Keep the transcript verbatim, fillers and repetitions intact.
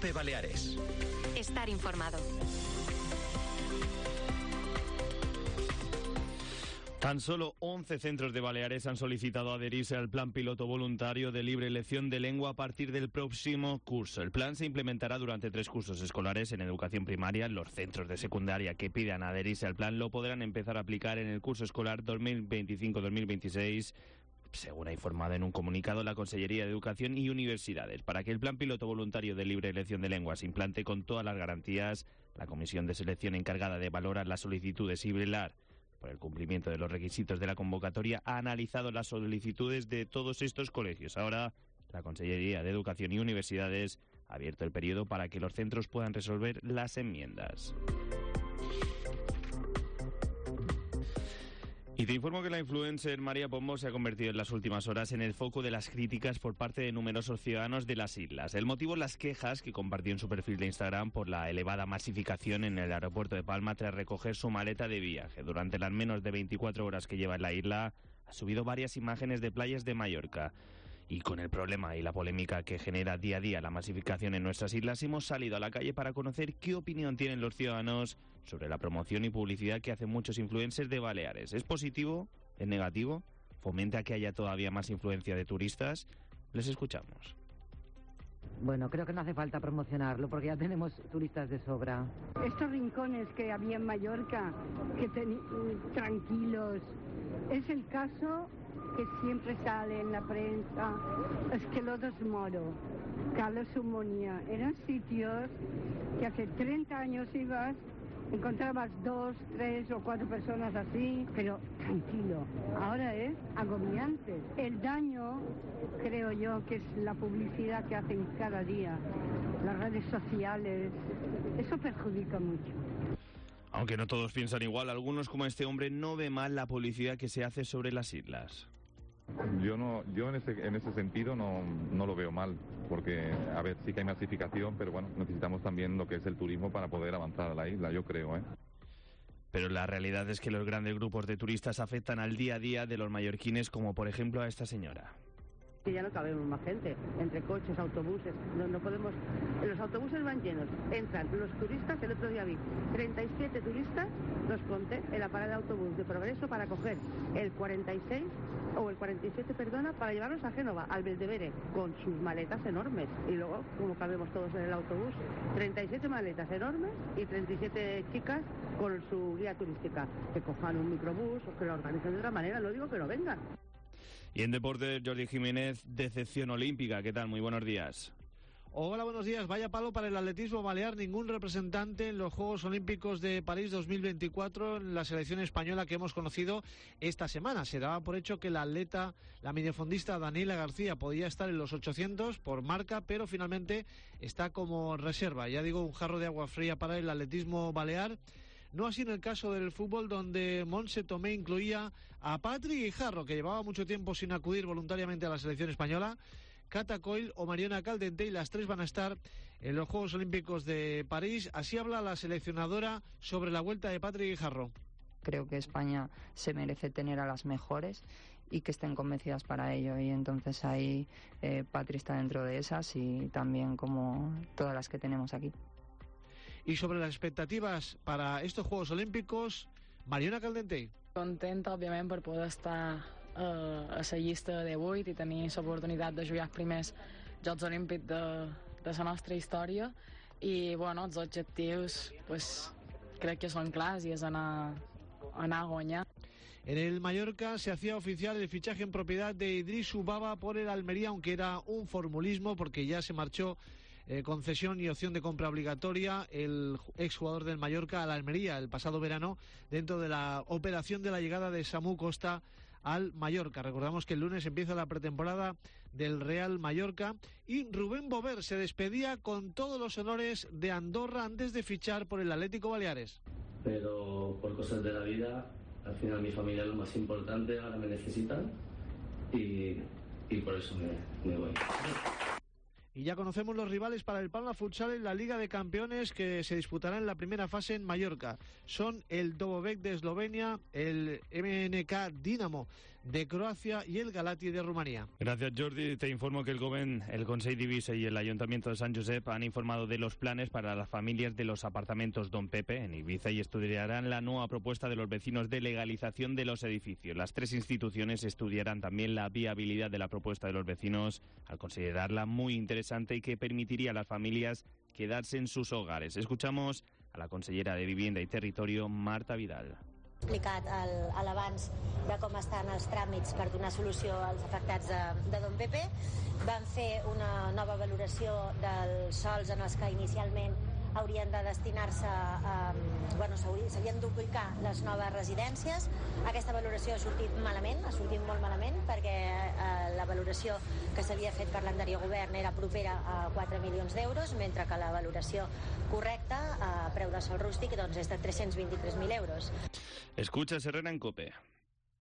Cope Baleares. Estar informado. Tan solo once centros de Baleares han solicitado adherirse al plan piloto voluntario de libre elección de lengua a partir del próximo curso. El plan se implementará durante tres cursos escolares en educación primaria. Los centros de secundaria que pidan adherirse al plan lo podrán empezar a aplicar en el curso escolar dos mil veinticinco dos mil veintiséis, según ha informado en un comunicado la Consellería de Educación y Universidades. Para que el plan piloto voluntario de libre elección de lengua se implante con todas las garantías, la comisión de selección encargada de valorar las solicitudes y velar por el cumplimiento de los requisitos de la convocatoria ha analizado las solicitudes de todos estos colegios. Ahora, la Consellería de Educación y Universidades ha abierto el periodo para que los centros puedan resolver las enmiendas. Y te informo que la influencer María Pombo se ha convertido en las últimas horas en el foco de las críticas por parte de numerosos ciudadanos de las islas. El motivo, las quejas que compartió en su perfil de Instagram por la elevada masificación en el aeropuerto de Palma tras recoger su maleta de viaje. Durante las menos de veinticuatro horas que lleva en la isla, ha subido varias imágenes de playas de Mallorca. Y con el problema y la polémica que genera día a día la masificación en nuestras islas, hemos salido a la calle para conocer qué opinión tienen los ciudadanos sobre la promoción y publicidad que hacen muchos influencers de Baleares. ¿Es positivo? ¿Es negativo? ¿Fomenta que haya todavía más influencia de turistas? Les escuchamos. Bueno, creo que no hace falta promocionarlo porque ya tenemos turistas de sobra. Estos rincones que había en Mallorca, que ten... tranquilos, es el caso que siempre sale en la prensa, es que Lodos Moro, Calo Sumonía, eran sitios que hace treinta años ibas, encontrabas dos, tres o cuatro personas así, pero tranquilo. Ahora es agobiante. El daño, creo yo, que es la publicidad que hacen cada día, las redes sociales, eso perjudica mucho. Aunque no todos piensan igual, algunos como este hombre no ve mal la publicidad que se hace sobre las islas. Yo no, yo en ese, en ese sentido no, no lo veo mal, porque a ver, sí que hay masificación, pero bueno, necesitamos también lo que es el turismo para poder avanzar a la isla, yo creo, ¿eh? Pero la realidad es que los grandes grupos de turistas afectan al día a día de los mallorquines, como por ejemplo a esta señora. Que ya no cabemos más gente, entre coches, autobuses, no, no podemos, los autobuses van llenos, entran los turistas, el otro día vi treinta y siete turistas, los conté en la parada de autobús de Progreso para coger el cuarenta y seis, o el cuarenta y siete, perdona, para llevarlos a Génova, al Belvedere, con sus maletas enormes, y luego, como cabemos todos en el autobús, treinta y siete maletas enormes y treinta y siete chicas con su guía turística, que cojan un microbús o que lo organicen de otra manera, no digo que no vengan. Y en deportes, Jordi Jiménez, decepción olímpica. ¿Qué tal? Muy buenos días. Hola, buenos días. Vaya palo para el atletismo balear. Ningún representante en los Juegos Olímpicos de París dos mil veinticuatro en la selección española que hemos conocido esta semana. Se daba por hecho que la atleta, la minifondista Daniela García, podía estar en los ochocientos por marca, pero finalmente está como reserva. Ya digo, un jarro de agua fría para el atletismo balear. No así en el caso del fútbol, donde Montse Tomé incluía a Patrick Guijarro, que llevaba mucho tiempo sin acudir voluntariamente a la selección española, Cata Coll o Mariona Caldentey, las tres van a estar en los Juegos Olímpicos de París. Así habla la seleccionadora sobre la vuelta de Patrick Guijarro. Creo que España se merece tener a las mejores y que estén convencidas para ello, y entonces ahí eh, Patri está dentro de esas, y también como todas las que tenemos aquí. Y sobre las expectativas para estos Juegos Olímpicos, Mariona Caldentey. Contenta, òbviament, per poder estar eh, a la llista de vuit i tenir l'oportunitat de jugar els primers Jocs Olímpics de, de la nostra història. I, bueno, els objectius, pues, crec que són clars i és anar, anar a guanyar. En el Mallorca se hacía oficial el fichaje en propiedad de Idrisu Baba por el Almería, aunque era un formulismo porque ya se marchó Eh, concesión y opción de compra obligatoria el exjugador del Mallorca a la Almería el pasado verano, dentro de la operación de la llegada de Samu Costa al Mallorca. Recordamos que el lunes empieza la pretemporada del Real Mallorca y Rubén Bover se despedía con todos los honores de Andorra antes de fichar por el Atlético Baleares. Pero por cosas de la vida, al final mi familia es lo más importante, ahora me necesitan y, y por eso me, me voy. Y ya conocemos los rivales para el Palma Futsal en la Liga de Campeones, que se disputará en la primera fase en Mallorca. Son el Dobovec de Eslovenia, el M N K Dinamo de Croacia y el Galati de Rumanía. Gracias, Jordi. Te informo que el Govern, el Consell d'Eivissa y el Ayuntamiento de San Josep han informado de los planes para las familias de los apartamentos Don Pepe en Ibiza y estudiarán la nueva propuesta de los vecinos de legalización de los edificios. Las tres instituciones estudiarán también la viabilidad de la propuesta de los vecinos al considerarla muy interesante y que permitiría a las familias quedarse en sus hogares. Escuchamos a la consellera de Vivienda y Territorio, Marta Vidal. Explicat l'abans de com estan els tràmits per donar solució als afectats de, de Don Pepe. Van fer una nova valoració dels sols en els que inicialment haurien de destinar-se a... Bueno, s'haurien d'ubicar les noves residències. Aquesta valoració ha sortit malament, ha sortit molt malament, perquè eh, la valoració que s'havia fet per l'anterior govern era propera a quatre milions d'euros, mentre que la valoració correcta a preu de sol rústic doncs, és de tres-cents vint-i-tres mil euros. Escuchas Herrera en COPE.